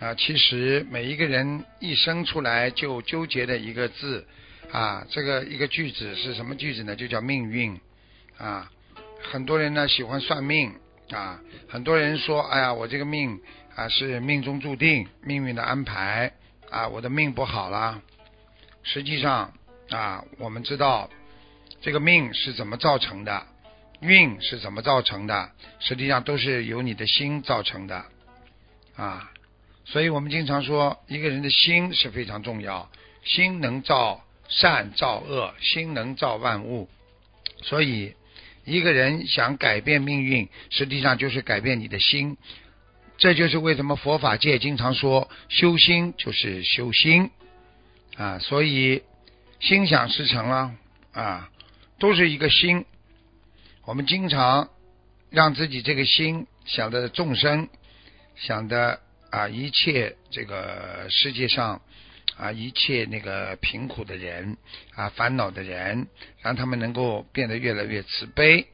其实每一个人一生出来就纠结的一个字这个一个句子是什么句子呢？就叫命运很多人呢喜欢算命很多人说哎呀我这个命是命中注定，命运的安排我的命不好了。实际上我们知道这个命是怎么造成的，运是怎么造成的，实际上都是由你的心造成的所以我们经常说一个人的心是非常重要，心能造善造恶，心能造万物。所以一个人想改变命运，实际上就是改变你的心。这就是为什么佛法界经常说修心就是修心所以心想事成了都是一个心。我们经常让自己这个心想的众生，想的一切这个世界上一切那个贫苦的人烦恼的人，让他们能够变得越来越慈悲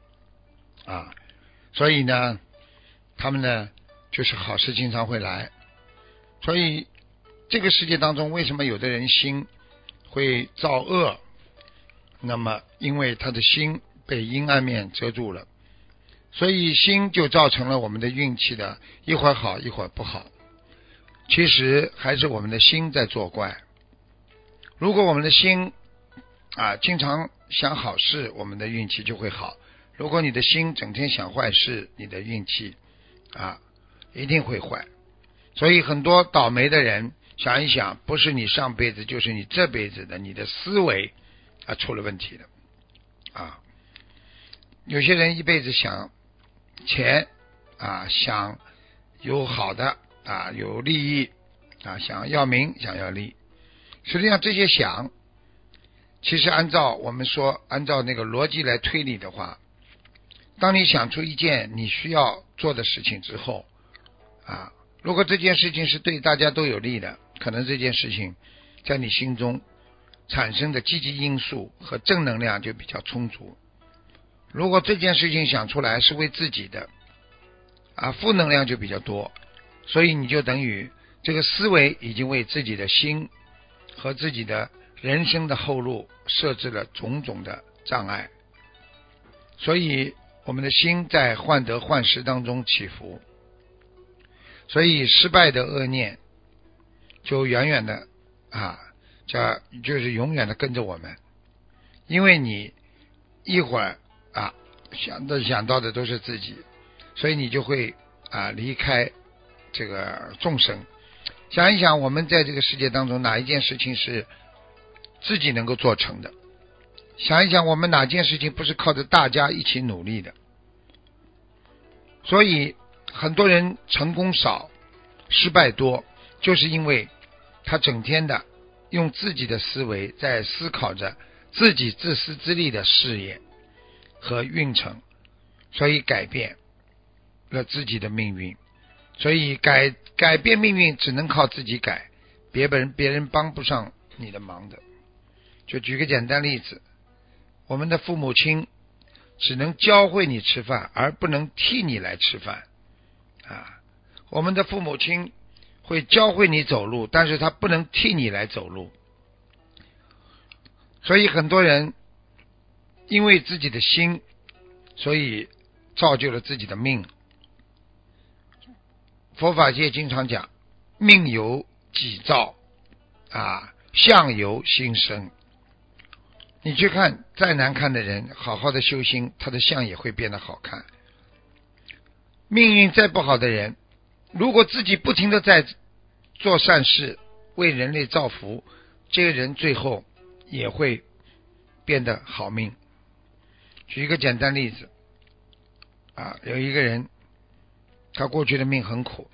所以呢他们呢就是好事经常会来。所以这个世界当中为什么有的人心会造恶，那么因为他的心被阴暗面遮住了，所以心就造成了我们的运气的一会儿好一会儿不好。其实还是我们的心在作怪。如果我们的心经常想好事，我们的运气就会好。如果你的心整天想坏事，你的运气一定会坏。所以很多倒霉的人，想一想，不是你上辈子就是你这辈子的，你的思维出了问题的有些人一辈子想钱想有好的有利益想要名想要利。实际上这些想，其实按照我们说按照那个逻辑来推理的话，当你想出一件你需要做的事情之后如果这件事情是对大家都有利的，可能这件事情在你心中产生的积极因素和正能量就比较充足。如果这件事情想出来是为自己的负能量就比较多，所以你就等于这个思维已经为自己的心和自己的人生的后路设置了种种的障碍。所以我们的心在患得患失当中起伏，所以失败的恶念就远远的就是永远的跟着我们。因为你一会儿想到的都是自己，所以你就会离开这个众生。想一想，我们在这个世界当中哪一件事情是自己能够做成的？想一想，我们哪件事情不是靠着大家一起努力的？所以很多人成功少失败多，就是因为他整天的用自己的思维在思考着自己自私自利的事业和运程，所以改变了自己的命运。所以改变命运只能靠自己改，别人帮不上你的忙的。就举个简单例子，我们的父母亲只能教会你吃饭，而不能替你来吃饭我们的父母亲会教会你走路，但是他不能替你来走路。所以很多人因为自己的心，所以造就了自己的命。佛法界经常讲命由己造相由心生。你去看再难看的人，好好的修心，他的相也会变得好看。命运再不好的人，如果自己不停的在做善事，为人类造福，这个人最后也会变得好命。举一个简单例子有一个人他过去的命很苦，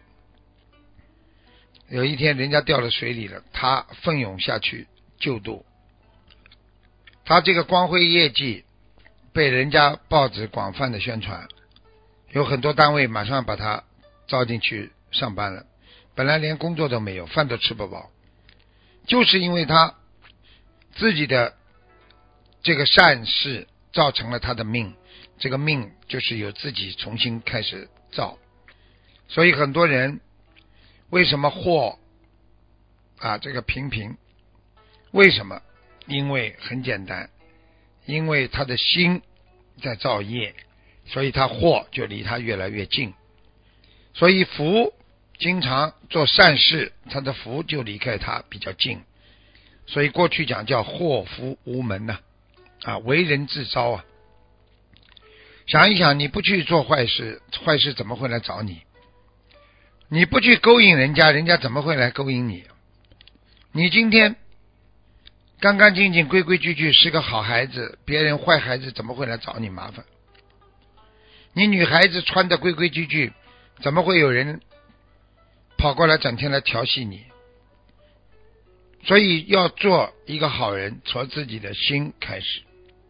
有一天人家掉了水里了，他奋勇下去救度，他这个光辉业绩被人家报纸广泛的宣传，有很多单位马上把他招进去上班了，本来连工作都没有，饭都吃不饱，就是因为他自己的这个善事造成了他的命，这个命就是由自己重新开始造。所以很多人为什么祸这个频频？为什么？因为很简单，因为他的心在造业，所以他祸就离他越来越近。所以福经常做善事，他的福就离开他比较近。所以过去讲叫祸福无门为人自招啊。想一想，你不去做坏事，坏事怎么会来找你？你不去勾引人家，人家怎么会来勾引你？你今天干干净净规规矩矩是个好孩子，别人坏孩子怎么会来找你麻烦？你女孩子穿得规规矩矩，怎么会有人跑过来整天来调戏你？所以要做一个好人，从自己的心开始。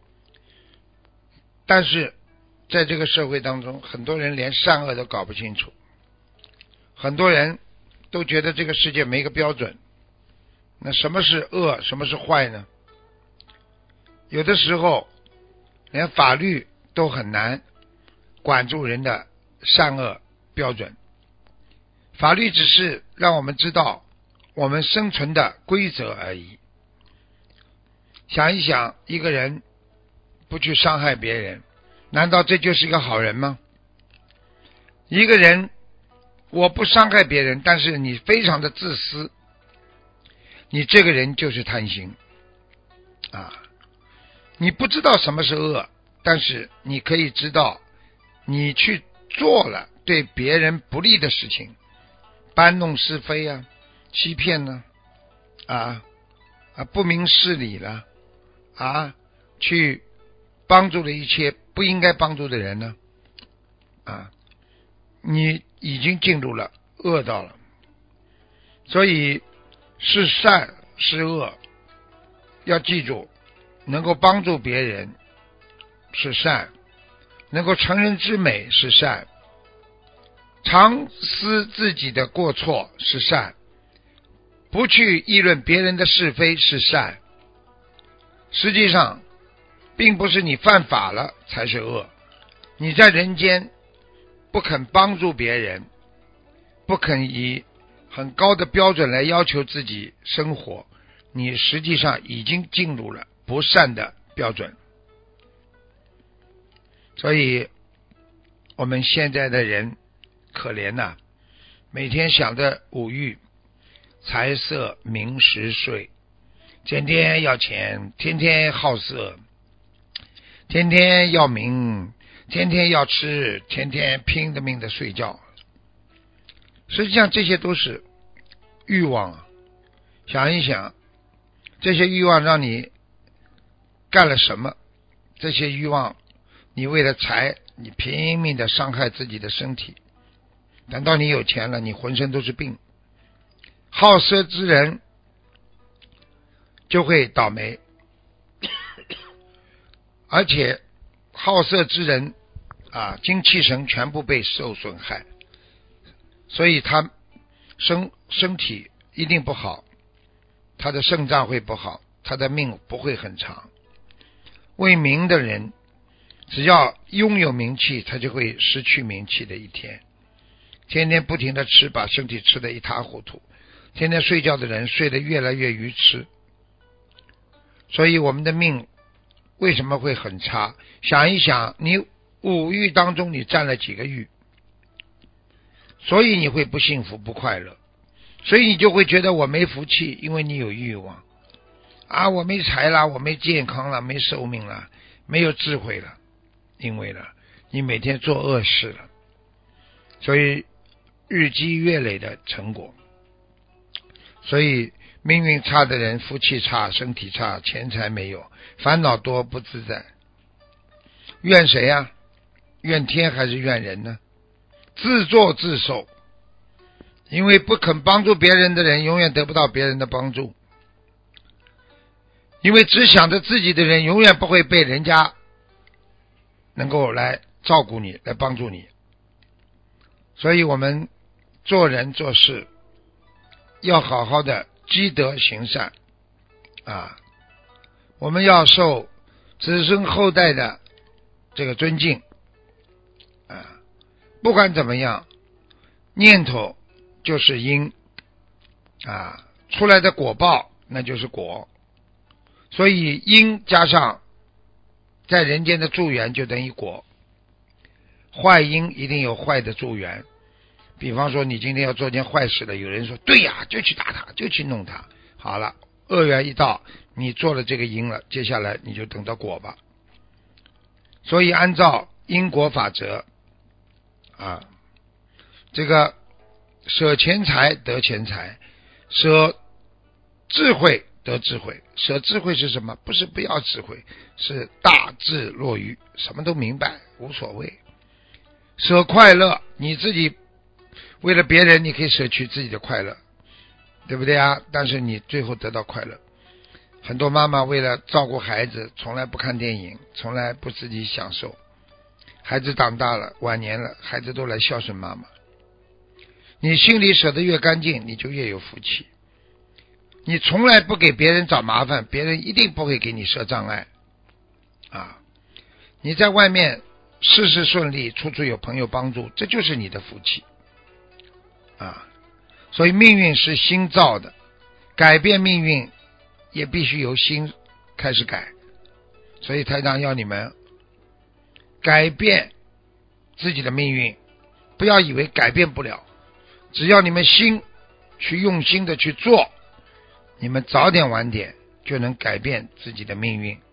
但是在这个社会当中，很多人连善恶都搞不清楚，很多人都觉得这个世界没个标准。那什么是恶，什么是坏呢？有的时候连法律都很难管住人的善恶标准。法律只是让我们知道我们生存的规则而已。想一想，一个人不去伤害别人，难道这就是一个好人吗？一个人我不伤害别人，但是你非常的自私，你这个人就是贪心你不知道什么是恶，但是你可以知道你去做了对别人不利的事情，搬弄是非欺骗不明事理了去帮助了一切不应该帮助的人呢你已经进入了恶道了。所以是善是恶，要记住，能够帮助别人是善，能够成人之美是善，常思自己的过错是善，不去议论别人的是非是善。实际上并不是你犯法了才是恶，你在人间不肯帮助别人，不肯以很高的标准来要求自己生活，你实际上已经进入了不善的标准。所以我们现在的人可怜每天想着五欲财色名食睡，天天要钱，天天好色，天天要名，天天要吃，天天拼着命的睡觉。实际上这些都是欲望想一想，这些欲望让你干了什么？这些欲望，你为了财，你拼命的伤害自己的身体。等到你有钱了，你浑身都是病。好色之人就会倒霉，而且好色之人精气神全部被受损害，所以他身体一定不好，他的肾脏会不好，他的命不会很长。为名的人，只要拥有名气，他就会失去名气的一天。天天不停的吃，把身体吃得一塌糊涂，天天睡觉的人睡得越来越愚痴。所以我们的命为什么会很差？想一想，你五欲当中你占了几个欲？所以你会不幸福不快乐，所以你就会觉得我没福气，因为你有欲望我没财了，我没健康了，没寿命了，没有智慧了，因为你每天做恶事了，所以日积月累的成果。所以命运差的人，福气差，身体差，钱财没有，烦恼多，不自在。怨谁怨天还是怨人呢？自作自受。因为不肯帮助别人的人，永远得不到别人的帮助。因为只想着自己的人，永远不会被人家能够来照顾你，来帮助你。所以我们做人做事要好好的积德行善我们要受子孙后代的这个尊敬不管怎么样，念头就是因啊，出来的果报那就是果。所以因加上在人间的助缘就等于果，坏因一定有坏的助缘。比方说你今天要做件坏事了，有人说对呀，就去打他，就去弄他，好了，恶缘一到，你做了这个因了，接下来你就等到果吧。所以按照因果法则啊，这个舍钱财得钱财，舍智慧得智慧。舍智慧是什么？不是不要智慧，是大智若愚，什么都明白，无所谓。舍快乐，你自己为了别人，你可以舍去自己的快乐，对不对啊？但是你最后得到快乐。很多妈妈为了照顾孩子，从来不看电影，从来不自己享受。孩子长大了，晚年了，孩子都来孝顺妈妈。你心里舍得越干净，你就越有福气。你从来不给别人找麻烦，别人一定不会给你设障碍啊！你在外面事事顺利，处处有朋友帮助，这就是你的福气啊！所以命运是心造的，改变命运也必须由心开始改。所以台长要你们改变自己的命运，不要以为改变不了，只要你们心去用心的去做，你们早点晚点就能改变自己的命运。